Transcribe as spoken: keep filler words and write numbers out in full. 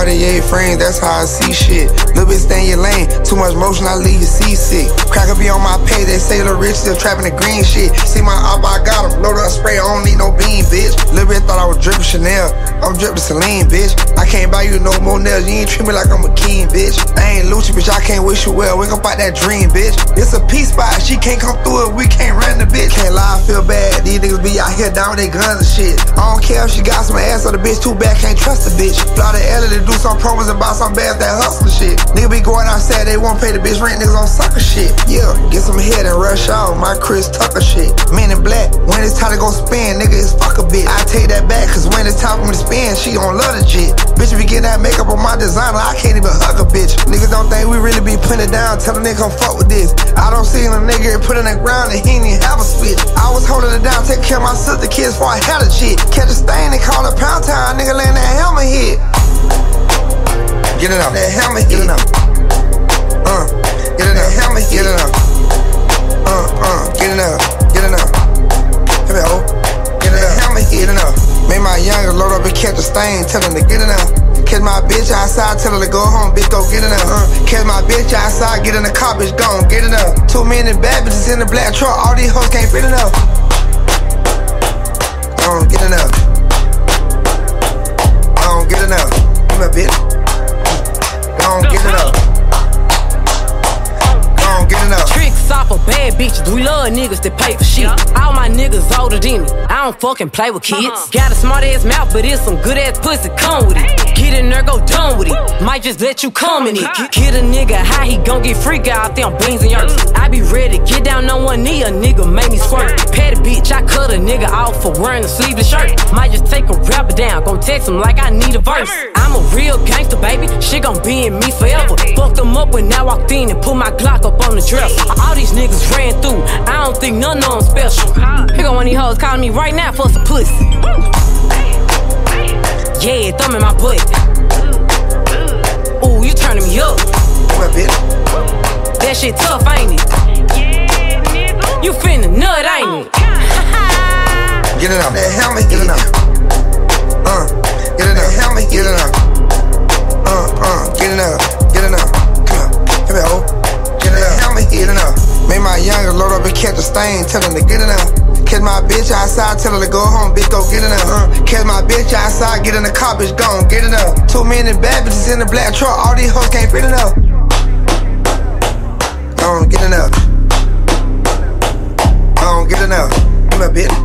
Cartier frames, that's how I see shit. Little bit stay in your lane, too much motion, I leave you seasick. Cracker be on my page, they say Lil Rich still trapping the green shit. See my op, I got him, loaded up spray, I don't need no bean, bitch. Little bit thought I was dripping Chanel, I'm dripping Celine, bitch. I can't buy you no more nails, you ain't treat me like I'm a king, bitch. I ain't Lucci, bitch, I can't wish you well, wake up out that dream, bitch. It's a peace spot, she can't come through it, we can't run the bitch. Can't lie, I feel bad, these niggas be out here down with their guns and shit. I don't care if she got some ass or the bitch too bad, can't trust the bitch. Fly to L A to do some promos and buy some bags that hustle shit. Nigga be going outside, they won't pay the bitch rent, niggas on sucker shit. Yeah, get some head and rush off, my Chris Tucker shit. Men in black, when it's time to go spin, nigga, it's fuck a bitch. I take that back, cause when it's time for me to spin, she gon' love the jit. Bitch be getting that makeup on my designer, I can't even hug a bitch. Niggas don't think we really be putting it down, tell a nigga come fuck with this. I don't see a nigga put in the ground and he ain't even have a switch. I was holding it down, taking care of my sister kids before I had a shit. Catch a stain and call it pound town, nigga laying that helmet hit. Get it up, that helmet, get it up. Uh, get it up, helmet, get it up. Uh, uh, get it up, get it up. Come here, oh, get it up, helmet, get it up. Made my youngest load up and catch a stain, tell him to get it up. Catch my bitch outside, tell her to go home, bitch, go get it up. Uh, catch my bitch outside, get in the car, bitch, gone, get it up. Two men in bad bitches in the black truck, all these hoes can't fit it up. I don't get it up. I don't get it up. Come here, bitch. Gon' get it up. Gon' get it up. Tricks off of bad bitches, we love niggas that pay for shit. All my niggas older than me, I don't fucking play with kids. Got a smart ass mouth, but it's some good ass pussy, come with it. Get in there, go done with it. Might just let you come in it. Get a nigga high, he gon' get freak out there on beans and yerks. I be ready, get down on one knee, a nigga make me squirt. Petty bitch, I cut a nigga off for wearing a sleeveless shirt. Might just take a rapper down, gon' text him like I need a verse. I'm a real gangster, baby, shit gon' be in me forever. Fucked them up when I walked in and put my Glock up on the dresser. All these niggas ran through, I don't think none of them special. Here go one of these hoes calling me right now for some pussy. Yeah, thumb in my butt. Ooh, you turning me up. That shit tough, ain't it? You finna nut, ain't it? Get it up, that helmet, get it up. Uh, get it up, helmet, get it up. Uh, uh, get it up, get it up. Come on, come here, oh. Get it up, helmet, get it up. Made my youngest load up and catch a stain, tell him to get it up. Catch my bitch outside, tell her to go home, bitch, go get it up. Uh, catch my bitch outside, get in the car, bitch, gone, get it up. Two men in bad bitches in the black truck, all these hoes can't fit it up. I don't get it up. I don't get it up. Come here, bitch.